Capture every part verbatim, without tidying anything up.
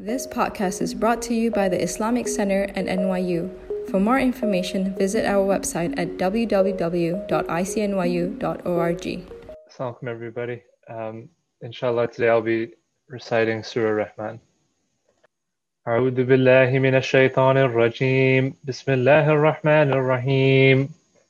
This podcast is brought to you by the Islamic Center and N Y U. For more information, visit our website at w w w dot i c n y u dot org. Assalamu alaikum, everybody. Um, inshallah, today I'll be reciting Surah Rahman. أعوذ بالله من الشيطان الرجيم بسم الله الرحمن الرحيم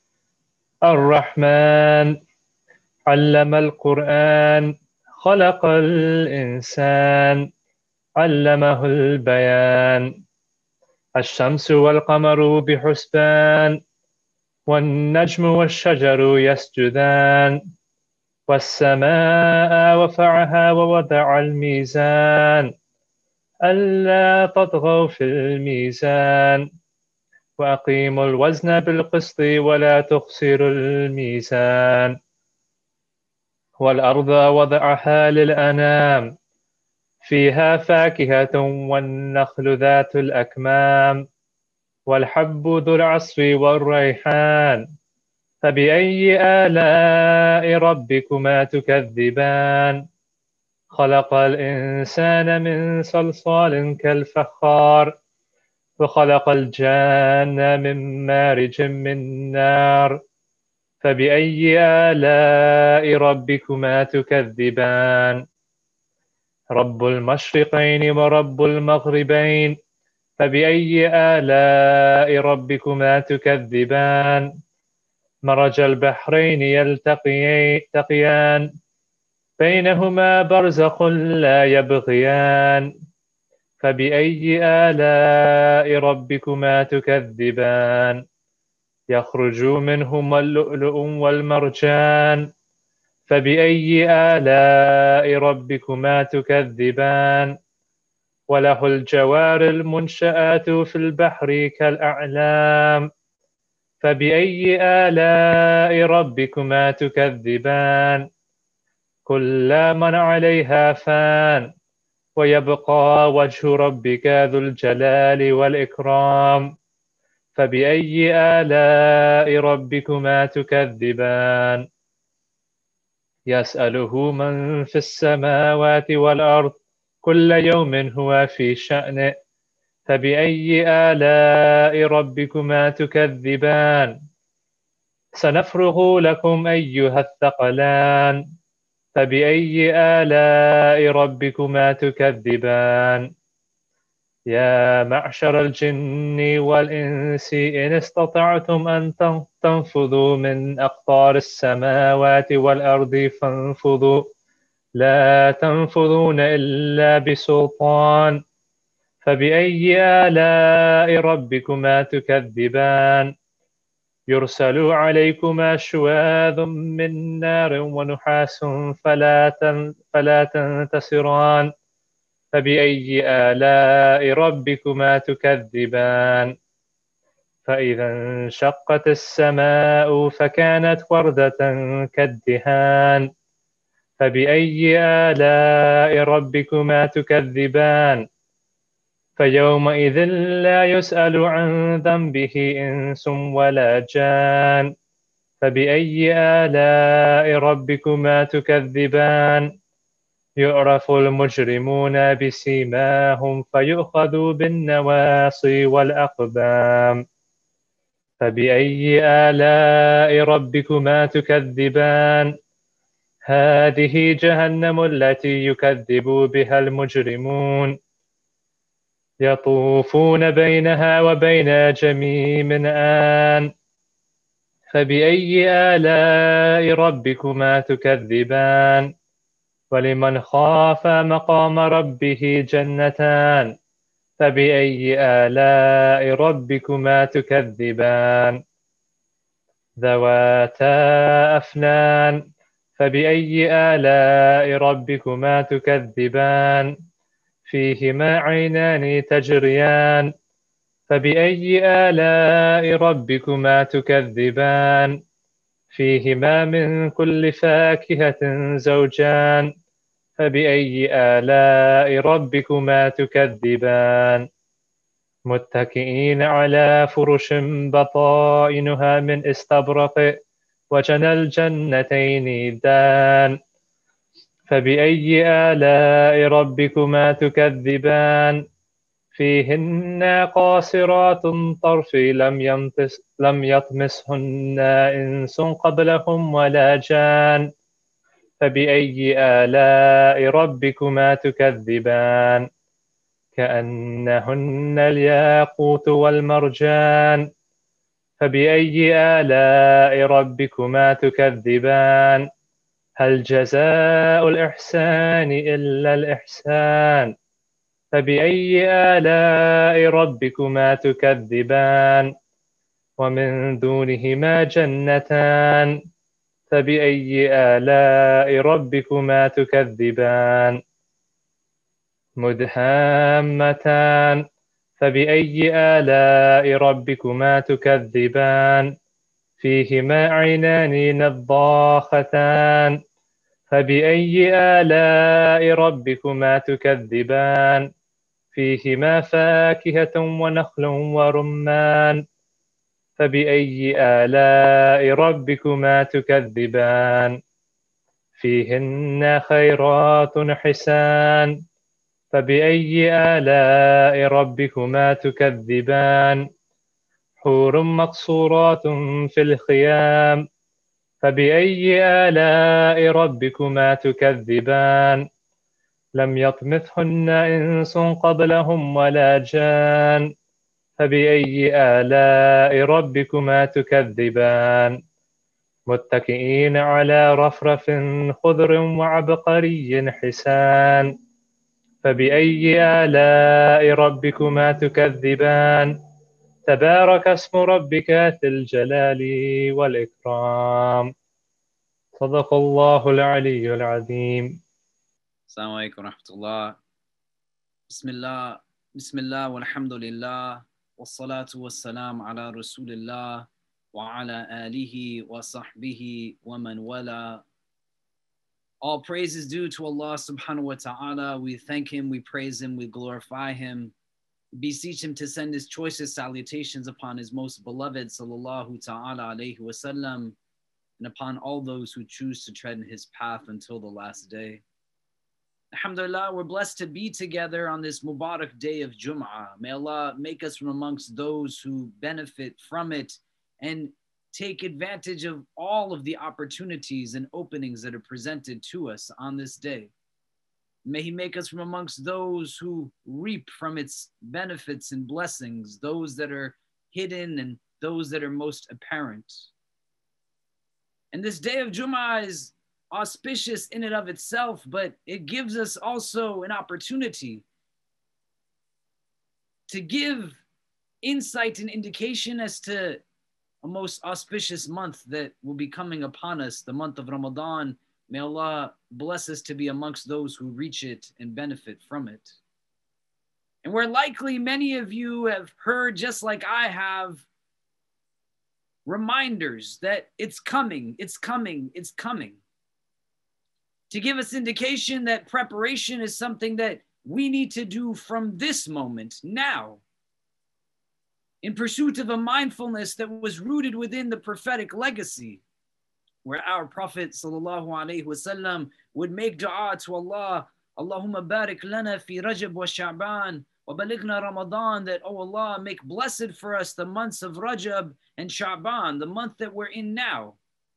الرحمن علم القرآن خلق الإنسان علمه البيان الشمس والقمر بحسبان والنجم والشجر يسجدان والسماء وفعها ووضع الميزان ألا تطغوا في الميزان وأقيموا الوزن بالقسط ولا تخسروا الميزان والأرض وضعها للأنام فيها فاكهة والنخل ذات الأكمام والحب ذو العصف والريحان فبأي آلاء ربكما تكذبان خلق الإنسان من صلصال كالفخار وخلق الجان من مارج من نار فبأي آلاء ربكما تكذبان رب المشرقين ورب المغربين فبأي آلاء ربكما تكذبان مرج البحرين يلتقيان بينهما برزخ لا يبغيان فبأي آلاء ربكما تكذبان يخرج منهما اللؤلؤ والمرجان فبأي آلاء ربكما تكذبان وله الجوار المنشآت في البحر كالأعلام فبأي آلاء ربكما تكذبان كل من عليها فان ويبقى وجه ربك ذو الجلال والإكرام فبأي آلاء ربكما تكذبان يسأله من في السماوات والأرض كل يوم هو في شأن فبأي آلاء ربكما تكذبان سنفرغ لكم أيها الثقلان فبأي آلاء ربكما تكذبان يا معشر الجن والإنس إن استطعتم أن تنفذوا من أقطار السماوات والأرض فانفذوا لا تنفذون إلا بسلطان فبأي آلاء ربكما تكذبان يرسل عليكما شواذ من نار ونحاس فلا فلا تنتصران فبأي آلاء ربكما تكذبان فإذا انشقت السماء فكانت وردة كالدهان فبأي آلاء ربكما تكذبان فيومئذ لا يسأل عن ذنبه إنس ولا جان فبأي آلاء ربكما تكذبان يعرف المجرمون بسيماهم فيؤخذوا بالنواصي والأقدام فبأي آلاء ربكما تكذبان هذه جهنم التي يكذب بها المجرمون يطوفون بينها وبين جميم آن فبأي آلاء ربكما تكذبان ولمن خاف مقام ربه جنتان فبأي آلاء ربكما تكذبان ذواتا أفنان فبأي آلاء ربكما تكذبان فيهما عينان تجريان فبأي آلاء ربكما تكذبان فيهما من كل فاكهة زوجان فبأي آلاء ربكما تكذبان متكئين على فرش بطائنها من استبرق وجنى الجنتين دان فبأي آلاء ربكما تكذبان فيهن قاصرات الطرف لم يمطس لم يطمسهن إنس قبلهم ولا جان فبأي آلاء ربكما تكذبان كأنهن الياقوت والمرجان فبأي آلاء ربكما تكذبان هل جزاء الإحسان إلا الإحسان فبأي آلاء ربكما تكذبان ومن دونهما جنتان فبأي آلاء ربكما تكذبان مدهامتان فبأي آلاء ربكما تكذبان فيهما عينان نضاختان فبأي آلاء ربكما تكذبان فيهما فاكهة ونخل ورمان فبأي آلاء ربكما تكذبان فيهن خيرات حسان فبأي آلاء ربكما تكذبان حور مقصورات في الخيام فبأي آلاء ربكما تكذبان لم يطمثهن إنس قبلهم ولا جان فبأي آلاء ربكما تكذبان متكئين على رفرف خضر وعبقري حسان فبأي آلاء ربكما تكذبان تبارك اسم ربك ذي الجلال والإكرام صدق الله العلي العظيم. Assalamu alaikum wa rahmatullah. Bismillah, Bismillah, walhamdulillah, wassalatu wassalam ala rasulillah, wa ala alihi wa sahbihi wa man wala. All praise is due to Allah subhanahu wa ta'ala. We thank him, we praise him, we glorify him. Beseech him to send his choicest salutations upon his most beloved sallallahu ta'ala alayhi wa sallam, and upon all those who choose to tread in his path until the last day. Alhamdulillah, we're blessed to be together on this Mubarak day of Jum'ah. May Allah make us from amongst those who benefit from it and take advantage of all of the opportunities and openings that are presented to us on this day. May he make us from amongst those who reap from its benefits and blessings, those that are hidden and those that are most apparent. And this day of Jum'ah is auspicious in and of itself, but it gives us also an opportunity to give insight and indication as to a most auspicious month that will be coming upon us, the month of Ramadan. May Allah bless us to be amongst those who reach it and benefit from it. And where likely many of you have heard, just like I have, reminders that it's coming, it's coming, it's coming. To give us indication that preparation is something that we need to do from this moment, now, in pursuit of a mindfulness that was rooted within the prophetic legacy, where our Prophet sallallahu alaihi wasallam would make dua to Allah, Allahumma barik lana fi Rajab wa Sha'ban wa balighna Ramadan, that, oh Allah, make blessed for us the months of Rajab and Sha'ban, the month that we're in now,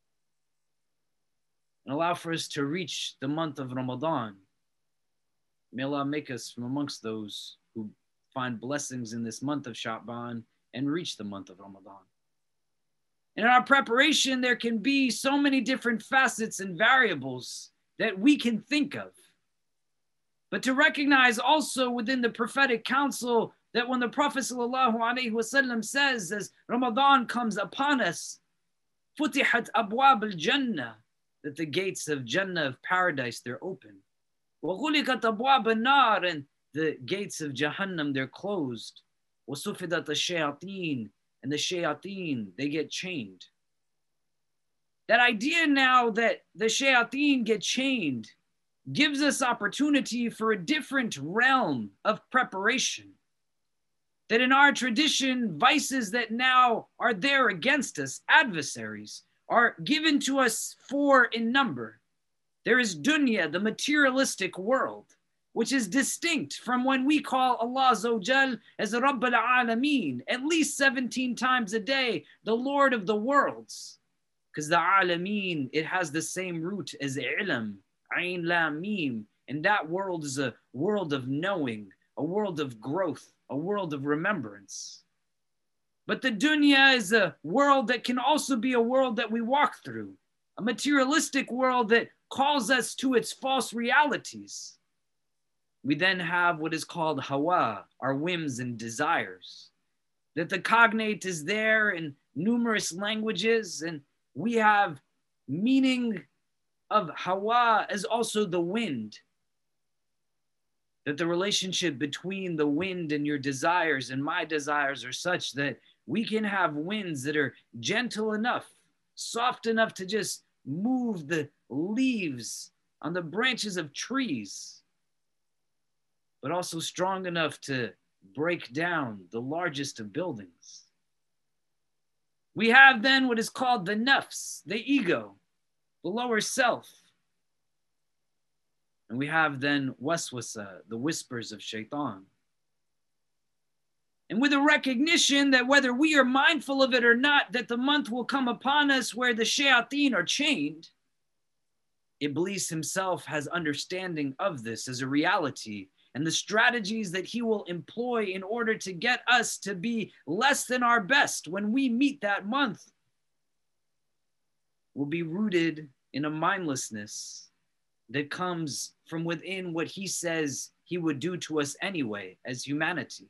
and allow for us to reach the month of Ramadan. May Allah make us from amongst those who find blessings in this month of Sha'ban and reach the month of Ramadan. And in our preparation, there can be so many different facets and variables that we can think of. But to recognize also within the prophetic counsel that when the Prophet sallallahu alaihi wasallam says, as Ramadan comes upon us, futihat abwab al-jannah, that the gates of Jannah, of paradise, they're open. وَغُلِقَتْ أَبْوَابَ النَّارِ, and the gates of Jahannam, they're closed. وَصُفِدَتْ الشَّيَاطِينَ, and the shayateen, they get chained. That idea now that the shayateen get chained gives us opportunity for a different realm of preparation. That in our tradition, vices that now are there against us, adversaries, are given to us four in number. There is dunya, the materialistic world, which is distinct from when we call Allah Azza wa Jal as Rabb al-Alameen, at least seventeen times a day, the Lord of the worlds. Because the Alameen, it has the same root as Ilm, Ain Lam Mim, and that world is a world of knowing, a world of growth, a world of remembrance. But the dunya is a world that can also be a world that we walk through, a materialistic world that calls us to its false realities. We then have what is called hawa, our whims and desires. That the cognate is there in numerous languages, and we have meaning of hawa as also the wind. That the relationship between the wind and your desires and my desires are such that we can have winds that are gentle enough, soft enough to just move the leaves on the branches of trees, but also strong enough to break down the largest of buildings. We have then what is called the nafs, the ego, the lower self. And we have then waswasa, the whispers of shaitan. And with a recognition that whether we are mindful of it or not, that the month will come upon us where the shayateen are chained, Iblis himself has understanding of this as a reality and the strategies that he will employ in order to get us to be less than our best when we meet that month will be rooted in a mindlessness that comes from within what he says he would do to us anyway as humanity.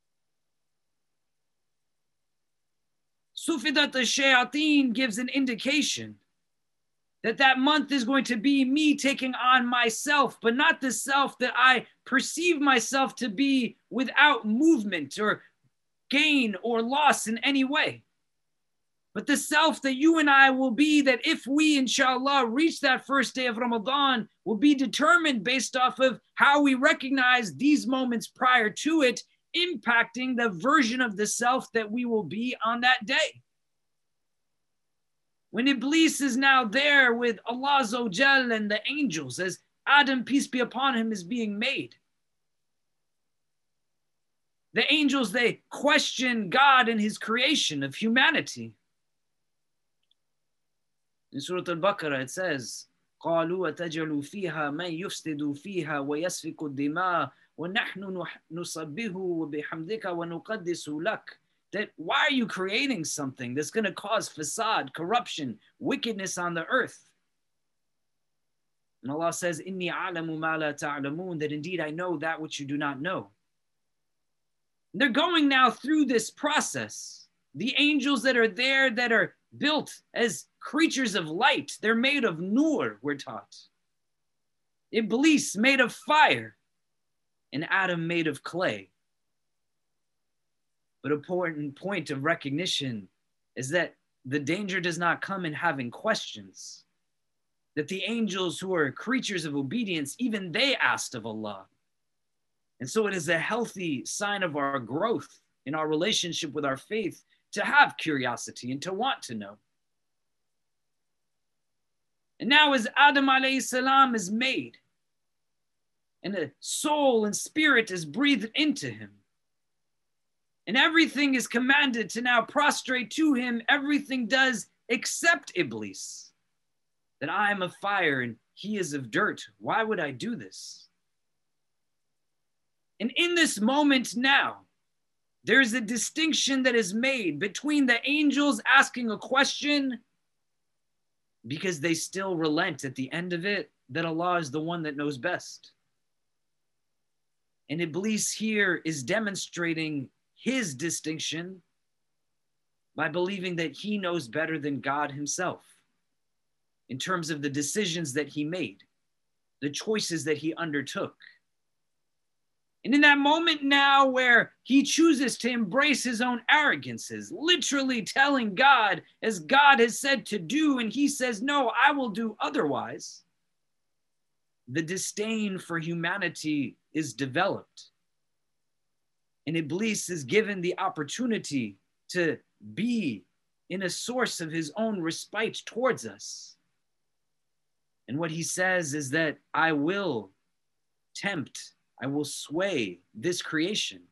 Sufidat al-Shayateen gives an indication that that month is going to be me taking on myself, but not the self that I perceive myself to be without movement or gain or loss in any way. But the self that you and I will be, that if we, inshallah, reach that first day of Ramadan, will be determined based off of how we recognize these moments prior to it, impacting the version of the self that we will be on that day. When Iblis is now there with Allah Azza wa Jal and the angels, as Adam, peace be upon him, is being made. The angels, they question God and his creation of humanity. In Surah Al-Baqarah, it says, قَالُوا وَتَجْعَلُوا فِيهَا مَنْ يُفْسِدُ فِيهَا وَيَسْفِكُ الدِّمَاءَ وَنَحْنُ نُصَبِّهُ وَبِحَمْدِكَ وَنُقَدِّسُ لَكَ. That why are you creating something that's going to cause fasad, corruption, wickedness on the earth? And Allah says, Inni a'lamu ma la ta'lamun, that indeed I know that which you do not know. And they're going now through this process. The angels that are there that are built as creatures of light, they're made of nur, we're taught. Iblis made of fire, and Adam made of clay. But an important point of recognition is that the danger does not come in having questions. That the angels who are creatures of obedience, even they asked of Allah. And so it is a healthy sign of our growth in our relationship with our faith to have curiosity and to want to know. And now as Adam alayhi salam is made, and the soul and spirit is breathed into him, and everything is commanded to now prostrate to him, everything does except Iblis. That I am of fire and he is of dirt. Why would I do this? And in this moment now, there's a distinction that is made between the angels asking a question, because they still relent at the end of it that Allah is the one that knows best. And Iblis here is demonstrating his distinction by believing that he knows better than God himself in terms of the decisions that he made, the choices that he undertook. And in that moment now where he chooses to embrace his own arrogances, literally telling God as God has said to do, and he says, no, I will do otherwise, the disdain for humanity is developed. And Iblis is given the opportunity to be in a source of his own respite towards us. And what he says is that I will tempt, I will sway this creation.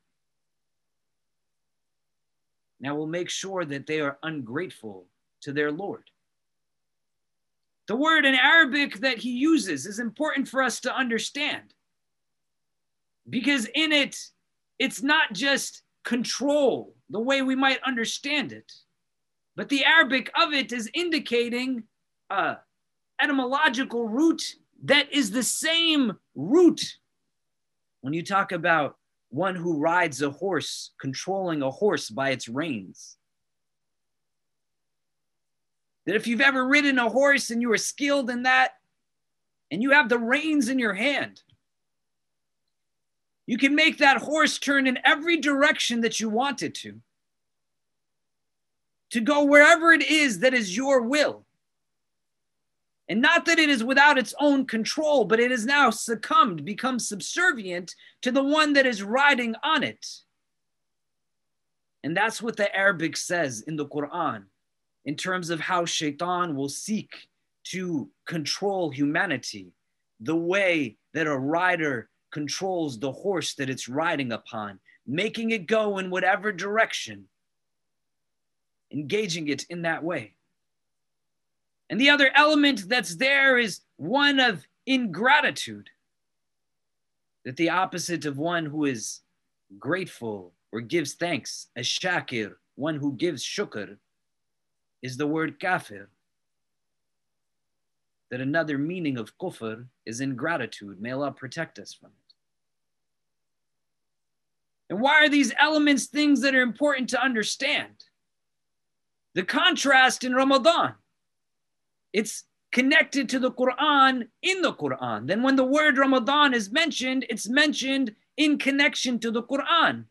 And I will make sure that they are ungrateful to their Lord. The word in Arabic that he uses is important for us to understand, because in it, it's not just control the way we might understand it, but the Arabic of it is indicating an etymological root that is the same root when you talk about one who rides a horse, controlling a horse by its reins. That if you've ever ridden a horse and you are skilled in that, and you have the reins in your hand, you can make that horse turn in every direction that you want it to, to go wherever it is that is your will. And not that it is without its own control, but it has now succumbed, become subservient to the one that is riding on it. And that's what the Arabic says in the Quran, in terms of how Shaitan will seek to control humanity, the way that a rider controls the horse that it's riding upon, making it go in whatever direction, engaging it in that way. And the other element that's there is one of ingratitude, that the opposite of one who is grateful or gives thanks, as shakir, one who gives shukr, is the word kafir. That another meaning of kufr is ingratitude. May Allah protect us from it. And why are these elements things that are important to understand? The contrast in Ramadan, it's connected to the Quran in the Quran. Then when the word Ramadan is mentioned, it's mentioned in connection to the Quran.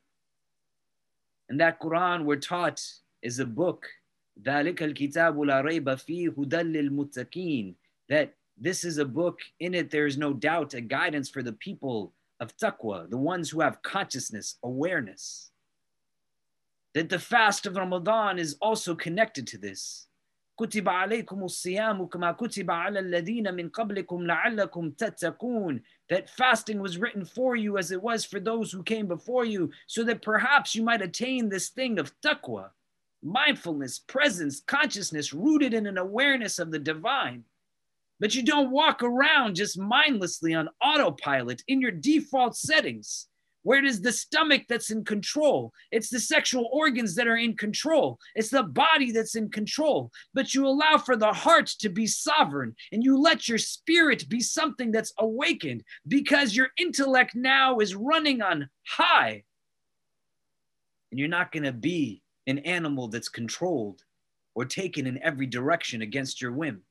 And that Quran, we're taught, is a book, ذَلِكَ الْكِتَابُ لَا رَيْبَ فِيهِ هُدًى لِلْمُتَّقِينَ, that this is a book, in it there is no doubt a guidance for the people of taqwa, the ones who have consciousness, awareness. That the fast of Ramadan is also connected to this. كُتِبَ عَلَيْكُمُ الصِّيَامُ كَمَا كُتِبَ عَلَى الَّذِينَ مِنْ قَبْلِكُمْ لَعَلَّكُمْ تَتَّقُونَ, that fasting was written for you as it was for those who came before you, so that perhaps you might attain this thing of taqwa, mindfulness, presence, consciousness, rooted in an awareness of the divine. But you don't walk around just mindlessly on autopilot in your default settings, where it is the stomach that's in control. It's the sexual organs that are in control. It's the body that's in control. But you allow for the heart to be sovereign, and you let your spirit be something that's awakened, because your intellect now is running on high. And you're not going to be an animal that's controlled or taken in every direction against your whim.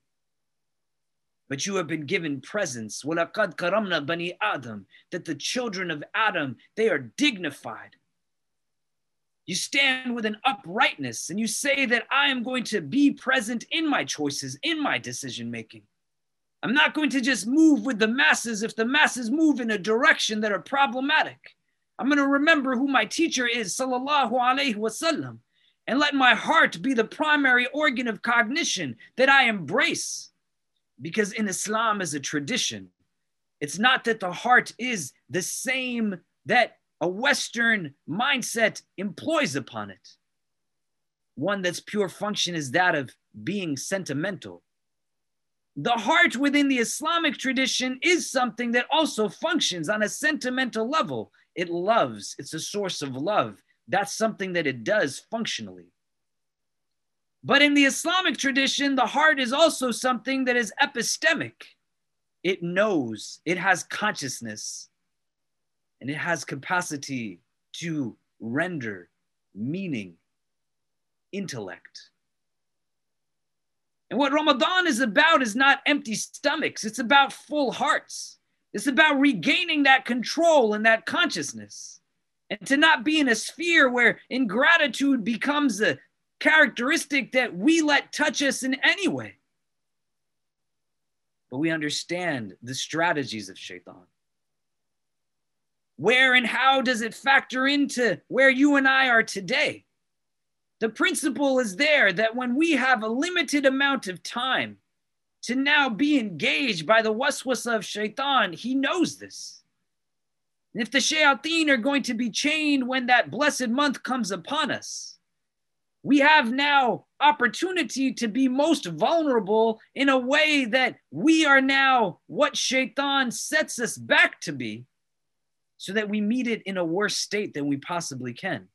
But you have been given presence, وَلَقَدْ كَرَمْنَا بَنِي Adam, that the children of Adam, they are dignified. You stand with an uprightness and you say that I am going to be present in my choices, in my decision making. I'm not going to just move with the masses if the masses move in a direction that are problematic. I'm going to remember who my teacher is, sallallahu alaihi wasallam, and let my heart be the primary organ of cognition that I embrace. Because in Islam as a tradition, it's not that the heart is the same that a Western mindset employs upon it. One that's pure function is that of being sentimental. The heart within the Islamic tradition is something that also functions on a sentimental level. It loves, it's a source of love. That's something that it does functionally. But in the Islamic tradition, the heart is also something that is epistemic. It knows, it has consciousness, and it has capacity to render meaning, intellect. And what Ramadan is about is not empty stomachs. It's about full hearts. It's about regaining that control and that consciousness, and to not be in a sphere where ingratitude becomes a characteristic that we let touch us in any way. But we understand the strategies of Shaitan. Where and how does it factor into where you and I are today? The principle is there that when we have a limited amount of time to now be engaged by the waswasa of shaitan, he knows this. And if the shayateen are going to be chained when that blessed month comes upon us, we have now opportunity to be most vulnerable in a way that we are now what shaitan sets us back to be, so that we meet it in a worse state than we possibly can.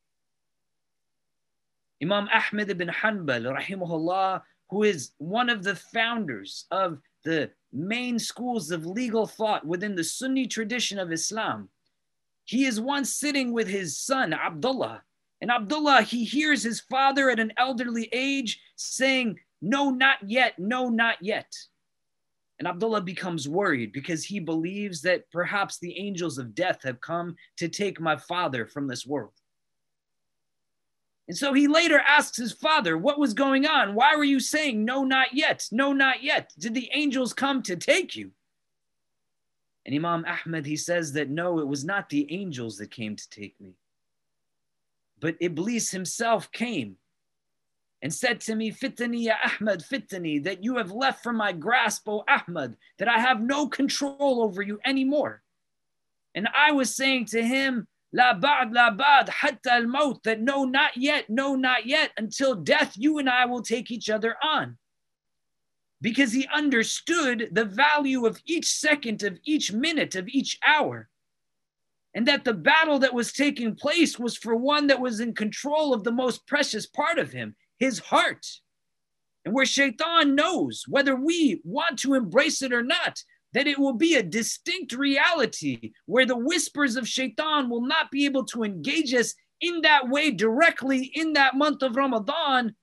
Imam Ahmad ibn Hanbal, rahimahullah, who is one of the founders of the main schools of legal thought within the Sunni tradition of Islam, he is once sitting with his son, Abdullah. And Abdullah, he hears his father at an elderly age saying, "No, not yet, no, not yet." And Abdullah becomes worried because he believes that perhaps the angels of death have come to take my father from this world. And so he later asks his father, what was going on? Why were you saying, no, not yet, no, not yet? Did the angels come to take you? And Imam Ahmad, he says that no, it was not the angels that came to take me, but Iblis himself came and said to me, "Fitani ya Ahmad, fitani," that you have left from my grasp, O Ahmad, that I have no control over you anymore. And I was saying to him, "La ba'd, la ba'd, hatta al-maut," that no, not yet, no, not yet, until death, you and I will take each other on. Because he understood the value of each second, of each minute, of each hour. And that the battle that was taking place was for one that was in control of the most precious part of him, his heart. And where shaitan knows, whether we want to embrace it or not, that it will be a distinct reality where the whispers of shaitan will not be able to engage us in that way directly in that month of Ramadan.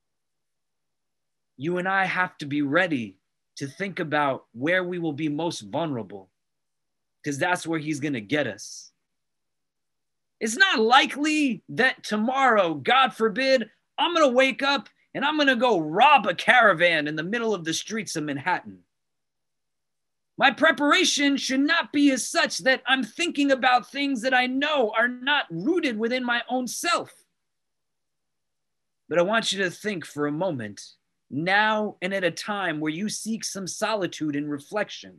You and I have to be ready to think about where we will be most vulnerable, because that's where he's going to get us. It's not likely that tomorrow, God forbid, I'm going to wake up and I'm going to go rob a caravan in the middle of the streets of Manhattan. My preparation should not be as such that I'm thinking about things that I know are not rooted within my own self. But I want you to think for a moment, now and at a time where you seek some solitude and reflection.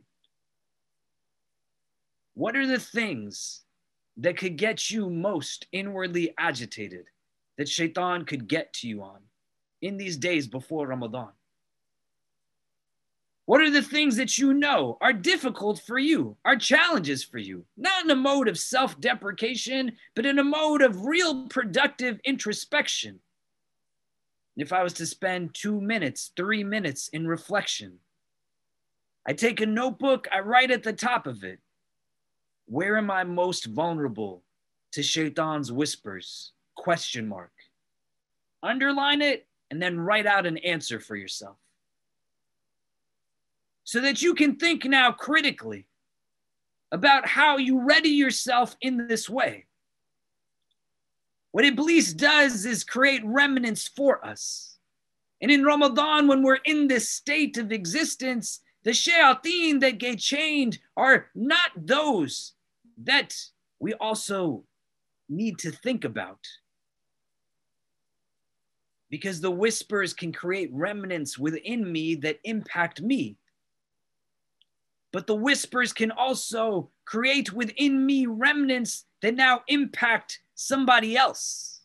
What are the things that could get you most inwardly agitated, that shaitan could get to you on in these days before Ramadan? What are the things that you know are difficult for you, are challenges for you, not in a mode of self-deprecation, but in a mode of real productive introspection? If I was to spend two minutes, three minutes in reflection, I take a notebook, I write at the top of it, where am I most vulnerable to shaitan's whispers? Question mark. Underline it and then write out an answer for yourself. So that you can think now critically about how you ready yourself in this way. What Iblis does is create remnants for us. And in Ramadan, when we're in this state of existence, the shayateen that get chained are not those that we also need to think about. Because the whispers can create remnants within me that impact me. But the whispers can also create within me remnants that now impact somebody else.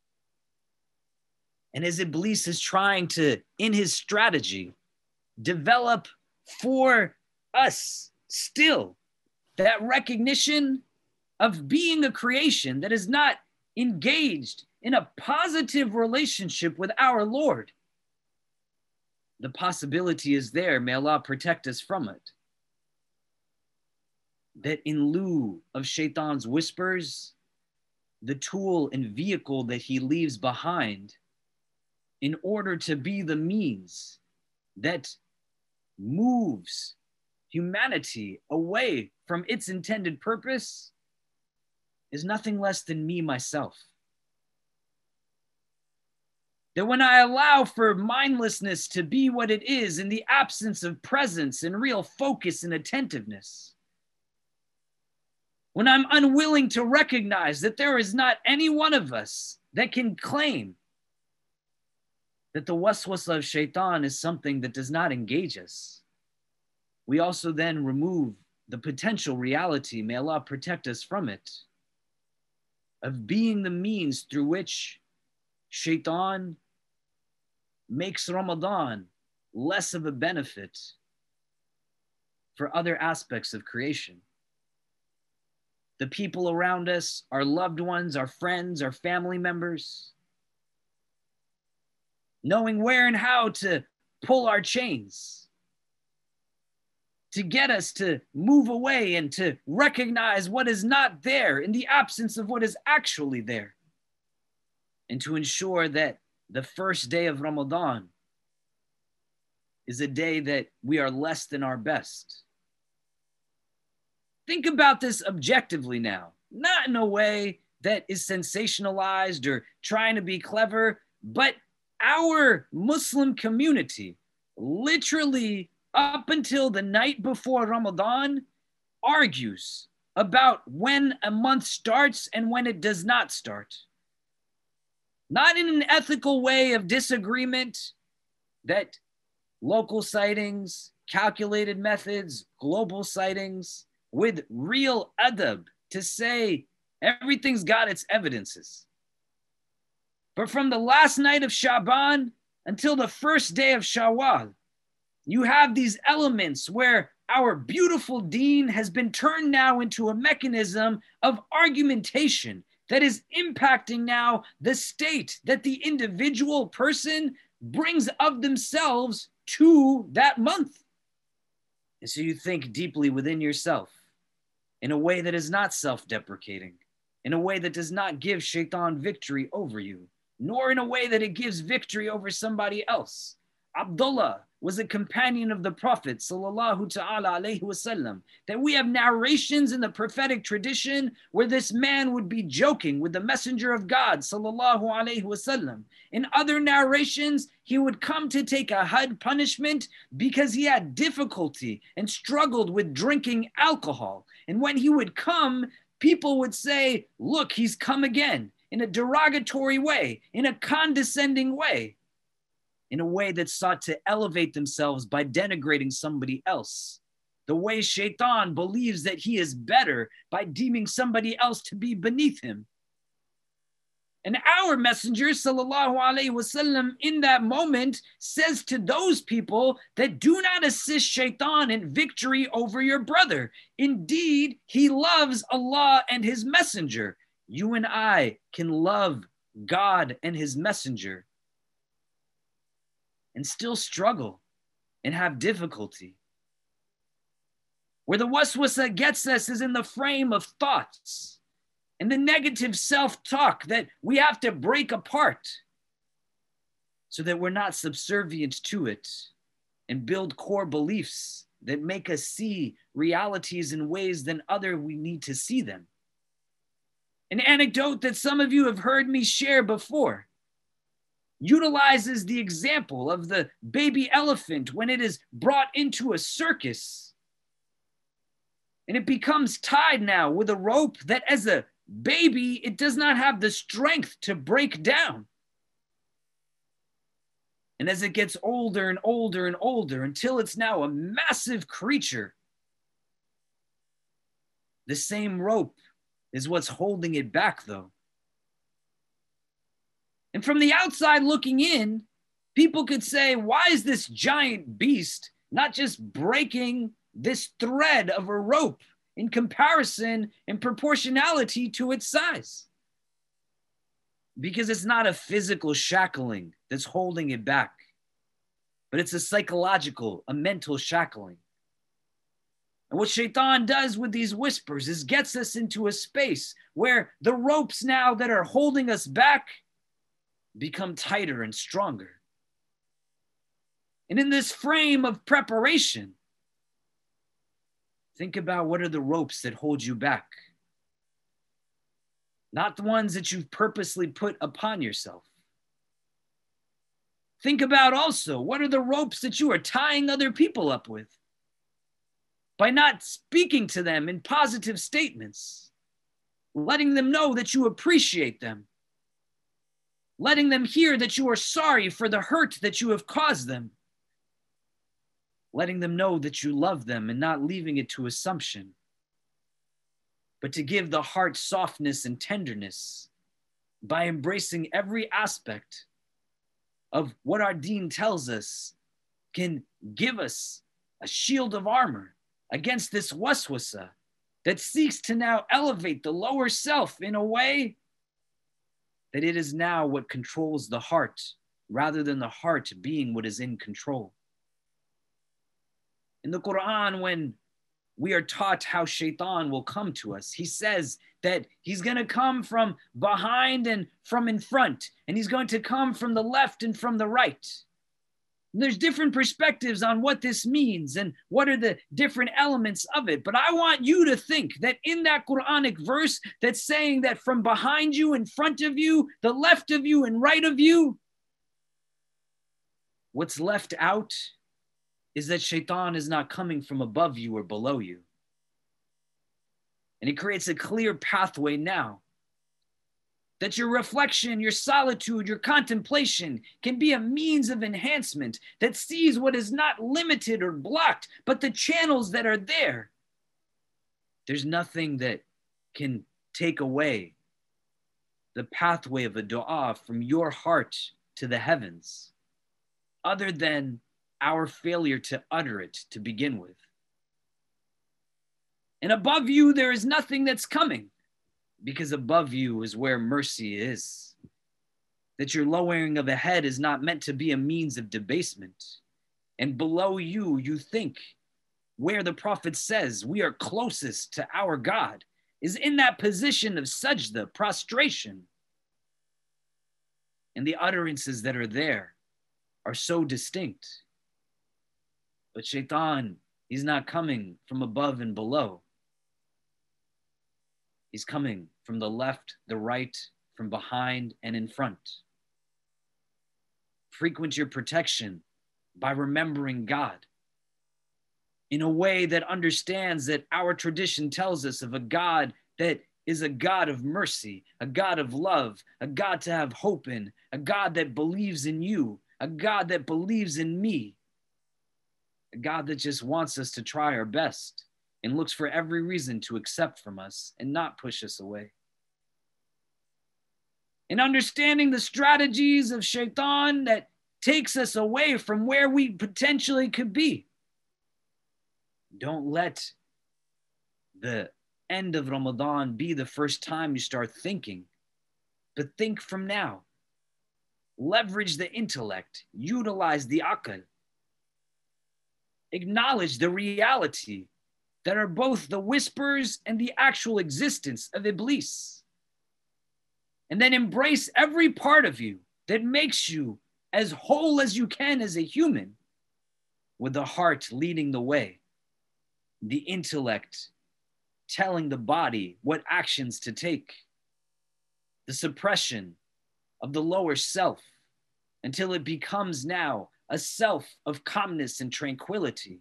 And as Iblis is trying to, in his strategy, develop for us still that recognition of being a creation that is not engaged in a positive relationship with our Lord, the possibility is there, may Allah protect us from it, that in lieu of shaitan's whispers, the tool and vehicle that he leaves behind in order to be the means that moves humanity away from its intended purpose is nothing less than me, myself. That when I allow for mindlessness to be what it is in the absence of presence and real focus and attentiveness, when I'm unwilling to recognize that there is not any one of us that can claim that the waswasa of shaitan is something that does not engage us, we also then remove the potential reality, may Allah protect us from it, of being the means through which shaitan makes Ramadan less of a benefit for other aspects of creation. The people around us, our loved ones, our friends, our family members, knowing where and how to pull our chains, to get us to move away and to recognize what is not there in the absence of what is actually there, and to ensure that the first day of Ramadan is a day that we are less than our best. Think about this objectively now, not in a way that is sensationalized or trying to be clever, but our Muslim community literally up until the night before Ramadan argues about when a month starts and when it does not start. Not in an ethical way of disagreement that local sightings, calculated methods, global sightings, with real adab to say everything's got its evidences. But from the last night of Shaban until the first day of Shawwal, you have these elements where our beautiful deen has been turned now into a mechanism of argumentation that is impacting now the state that the individual person brings of themselves to that month. And so you think deeply within yourself in a way that is not self-deprecating, in a way that does not give shaitan victory over you, nor in a way that it gives victory over somebody else. Abdullah was a companion of the Prophet sallallahu ta'ala alayhi wasallam, that we have narrations in the prophetic tradition where this man would be joking with the messenger of God sallallahu alayhi wasallam. In other narrations, he would come to take a had punishment because he had difficulty and struggled with drinking alcohol. And when he would come, people would say, look, he's come again, in a derogatory way, in a condescending way, in a way that sought to elevate themselves by denigrating somebody else. The way shaitan believes that he is better by deeming somebody else to be beneath him. And our messenger, sallallahu alaihi wasallam, in that moment says to those people that do not assist shaitan in victory over your brother. Indeed, he loves Allah and his messenger. You and I can love God and his messenger and still struggle and have difficulty. Where the waswasa gets us is in the frame of thoughts and the negative self-talk that we have to break apart so that we're not subservient to it and build core beliefs that make us see realities in ways than other we need to see them. An anecdote that some of you have heard me share before utilizes the example of the baby elephant when it is brought into a circus and it becomes tied now with a rope that as a baby, it does not have the strength to break down. And as it gets older and older and older until it's now a massive creature, the same rope is what's holding it back though. And from the outside looking in, people could say, why is this giant beast not just breaking this thread of a rope in comparison and proportionality to its size? Because it's not a physical shackling that's holding it back, but it's a psychological, a mental shackling. And what shaitan does with these whispers is gets us into a space where the ropes now that are holding us back become tighter and stronger. And in this frame of preparation, think about what are the ropes that hold you back. Not the ones that you've purposely put upon yourself. Think about also what are the ropes that you are tying other people up with by not speaking to them in positive statements, letting them know that you appreciate them. letting them hear that you are sorry for the hurt that you have caused them, letting them know that you love them and not leaving it to assumption, but to give the heart softness and tenderness by embracing every aspect of what our deen tells us can give us a shield of armor against this waswasa that seeks to now elevate the lower self in a way that it is now what controls the heart rather than the heart being what is in control. In the Quran, when we are taught how shaitan will come to us, he says that he's going to come from behind and from in front, and he's going to come from the left and from the right. And there's different perspectives on what this means and what are the different elements of it. But I want you to think that in that Quranic verse that's saying that from behind you, in front of you, the left of you, and right of you, what's left out is that shaitan is not coming from above you or below you. And it creates a clear pathway now that your reflection, your solitude, your contemplation can be a means of enhancement that sees what is not limited or blocked, but the channels that are there. There's nothing that can take away the pathway of a dua from your heart to the heavens, other than our failure to utter it to begin with. And above you, there is nothing that's coming, because above you is where mercy is. That your lowering of the head is not meant to be a means of debasement. And below you, you think where the Prophet says we are closest to our God is in that position of sajda, prostration. And the utterances that are there are so distinct. But shaitan, he's not coming from above and below. He's coming from the left, the right, from behind, and in front. Frequent your protection by remembering God in a way that understands that our tradition tells us of a God that is a God of mercy, a God of love, a God to have hope in, a God that believes in you, a God that believes in me, a God that just wants us to try our best and looks for every reason to accept from us and not push us away. And understanding the strategies of shaitan that takes us away from where we potentially could be. Don't let the end of Ramadan be the first time you start thinking, but think from now. Leverage the intellect, utilize the aql. Acknowledge the reality that are both the whispers and the actual existence of Iblis. And then embrace every part of you that makes you as whole as you can as a human, with the heart leading the way, the intellect telling the body what actions to take, the suppression of the lower self until it becomes now a self of calmness and tranquility.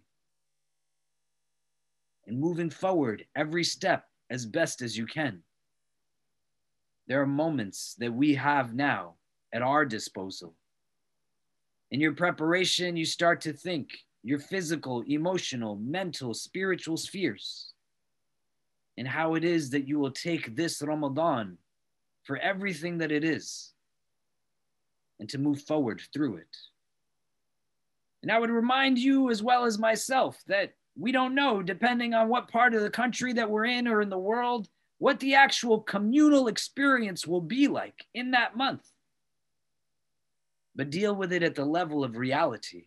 And moving forward every step as best as you can. There are moments that we have now at our disposal. In your preparation, you start to think your physical, emotional, mental, spiritual spheres, and how it is that you will take this Ramadan for everything that it is and to move forward through it. And I would remind you, as well as myself, that we don't know, depending on what part of the country that we're in or in the world, what the actual communal experience will be like in that month. But deal with it at the level of reality.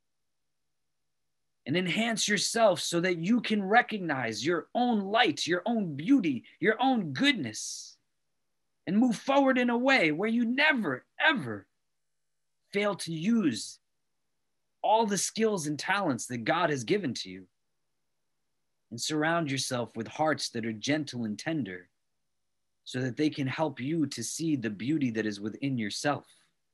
And enhance yourself so that you can recognize your own light, your own beauty, your own goodness, and move forward in a way where you never, ever fail to use all the skills and talents that God has given to you. And surround yourself with hearts that are gentle and tender so that they can help you to see the beauty that is within yourself.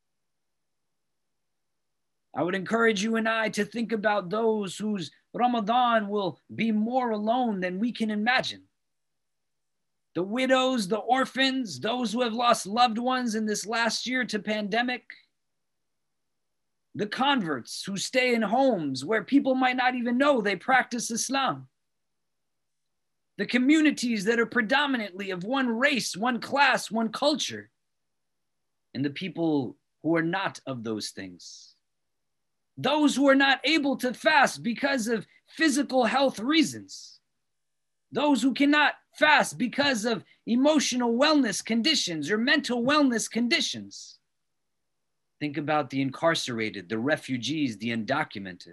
I would encourage you and I to think about those whose Ramadan will be more alone than we can imagine. the widows, the orphans, those who have lost loved ones in this last year to pandemic, the converts who stay in homes where people might not even know they practice Islam, the communities that are predominantly of one race, one class, one culture, and the people who are not of those things. Those who are not able to fast because of physical health reasons. Those who cannot fast because of emotional wellness conditions or mental wellness conditions. Think about the incarcerated, the refugees, the undocumented.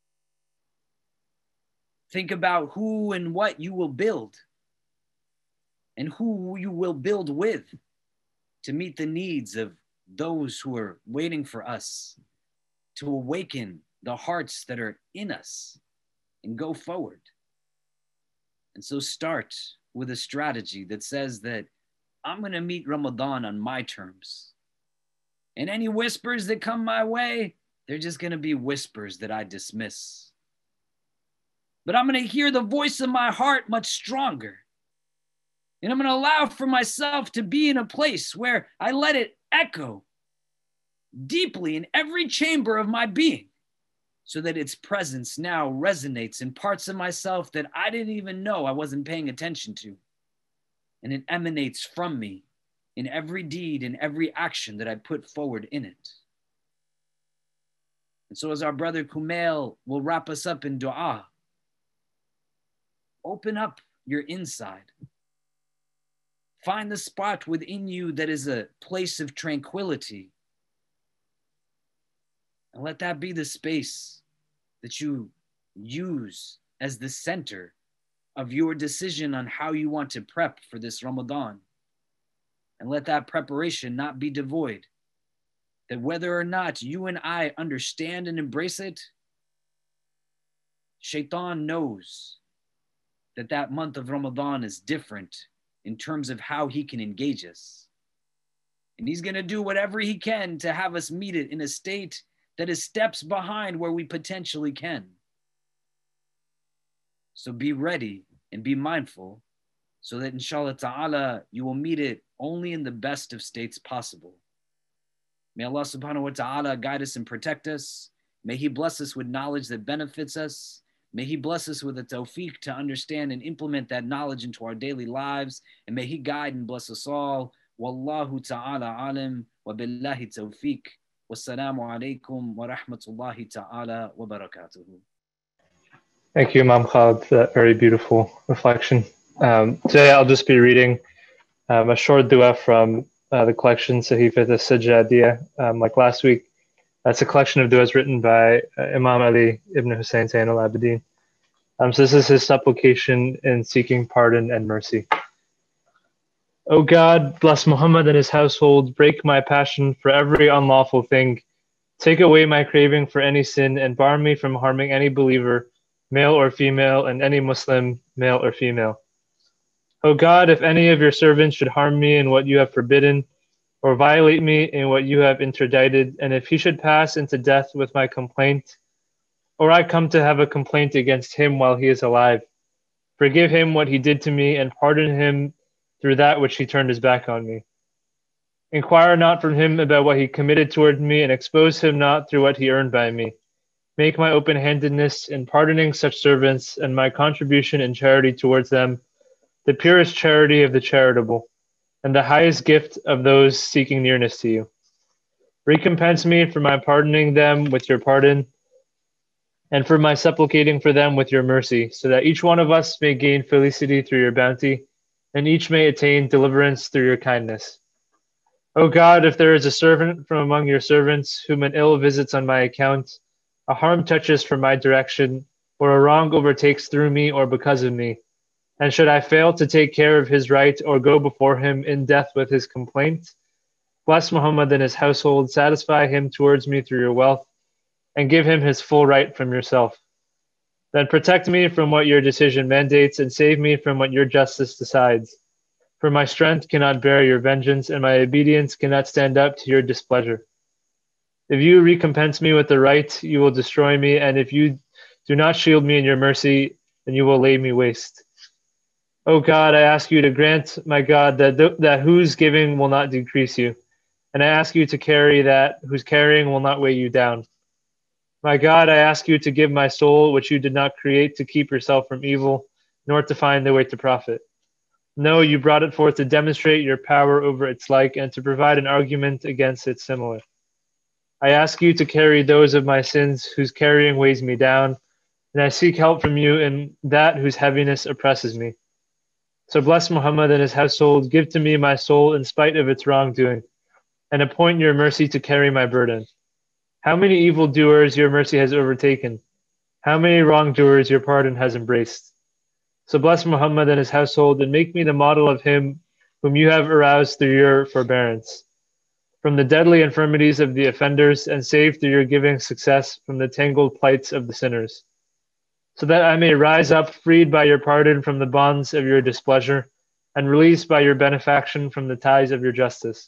Think about who and what you will build and who you will build with to meet the needs of those who are waiting for us to awaken the hearts that are in us and go forward. And so start with a strategy that says that I'm going to meet Ramadan on my terms. And any whispers that come my way, they're just going to be whispers that I dismiss. But I'm going to hear the voice of my heart much stronger. And I'm going to allow for myself to be in a place where I let it echo deeply in every chamber of my being, so that its presence now resonates in parts of myself that I didn't even know I wasn't paying attention to. And it emanates from me in every deed and every action that I put forward in it. And so as our brother Kumail will wrap us up in dua, open up your inside. Find the spot within you that is a place of tranquility. And let that be the space that you use as the center of your decision on how you want to prep for this Ramadan. And let that preparation not be devoid. That whether or not you and I understand and embrace it, Shaitan knows that that month of Ramadan is different in terms of how he can engage us. And he's going to do whatever he can to have us meet it in a state that is steps behind where we potentially can. So be ready and be mindful so that inshallah ta'ala you will meet it only in the best of states possible. May Allah subhanahu wa ta'ala guide us and protect us. May he bless us with knowledge that benefits us. May he bless us with a tawfiq to understand and implement that knowledge into our daily lives. And may he guide and bless us all. Wallahu ta'ala alim wa billahi tawfiq. Wassalamu alaikum wa rahmatullahi ta'ala wa barakatuhu. Thank you, Imam Khalid, for that very beautiful reflection. Um, today I'll just be reading um, a short dua from uh, the collection Sahifat al-Sajjadiyah, um, like last week. That's a collection of duas written by uh, Imam Ali ibn Hussein Zain al-Abidin. Um, so this is his supplication in seeking pardon and mercy. O God, bless Muhammad and his household, break my passion for every unlawful thing, take away my craving for any sin, and bar me from harming any believer, male or female, and any Muslim, male or female. O God, if any of your servants should harm me in what you have forbidden, or violate me in what you have interdicted, and if he should pass into death with my complaint, or I come to have a complaint against him while he is alive, forgive him what he did to me, and pardon him through that which he turned his back on me. Inquire not from him about what he committed toward me, and expose him not through what he earned by me. Make my open-handedness in pardoning such servants, and my contribution in charity towards them, the purest charity of the charitable, and the highest gift of those seeking nearness to you. Recompense me for my pardoning them with your pardon, and for my supplicating for them with your mercy, so that each one of us may gain felicity through your bounty, and each may attain deliverance through your kindness. O God, if there is a servant from among your servants whom an ill visits on my account, a harm touches from my direction, or a wrong overtakes through me or because of me, and should I fail to take care of his right or go before him in death with his complaint, bless Muhammad and his household, satisfy him towards me through your wealth, and give him his full right from yourself. Then protect me from what your decision mandates, and save me from what your justice decides. For my strength cannot bear your vengeance, and my obedience cannot stand up to your displeasure. If you recompense me with the right, you will destroy me, and if you do not shield me in your mercy, then you will lay me waste. O God, I ask you to grant, my God, that, th- that whose giving will not decrease you. And I ask you to carry that whose carrying will not weigh you down. My God, I ask you to give my soul, which you did not create to keep yourself from evil, nor to find the way to profit. No, you brought it forth to demonstrate your power over its like and to provide an argument against its similar. I ask you to carry those of my sins whose carrying weighs me down, and I seek help from you in that whose heaviness oppresses me. So bless Muhammad and his household, give to me my soul in spite of its wrongdoing, and appoint your mercy to carry my burden. How many evildoers your mercy has overtaken? How many wrongdoers your pardon has embraced? So bless Muhammad and his household, and make me the model of him whom you have aroused through your forbearance, from the deadly infirmities of the offenders, and save through your giving success from the tangled plights of the sinners, so that I may rise up freed by your pardon from the bonds of your displeasure, and released by your benefaction from the ties of your justice.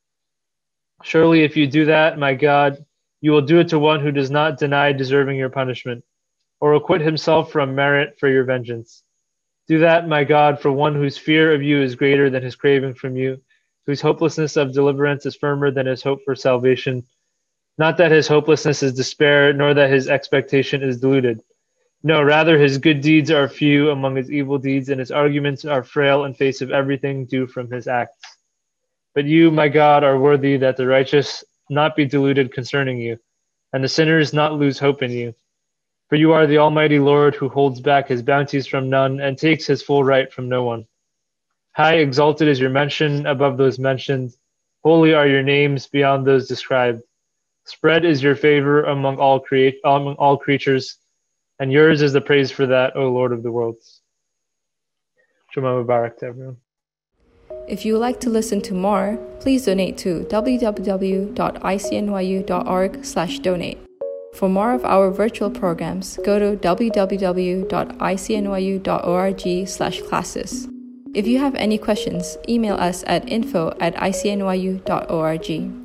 Surely if you do that, my God, you will do it to one who does not deny deserving your punishment, or acquit himself from merit for your vengeance. Do that, my God, for one whose fear of you is greater than his craving from you, whose hopelessness of deliverance is firmer than his hope for salvation. Not that his hopelessness is despair, nor that his expectation is deluded. No, rather his good deeds are few among his evil deeds, and his arguments are frail in face of everything due from his acts. But you, my God, are worthy that the righteous not be deluded concerning you, and the sinners not lose hope in you. For you are the Almighty Lord who holds back his bounties from none and takes his full right from no one. High exalted is your mention above those mentioned. Holy are your names beyond those described. Spread is your favor among all, create, among all creatures, and yours is the praise for that, O Lord of the worlds. Jummah Mubarak to everyone. If you would like to listen to more, please donate to w w w dot i c n y u dot org slash donate. For more of our virtual programs, go to w w w dot i c n y u dot org slash classes. If you have any questions, email us at info at i c n y u dot org.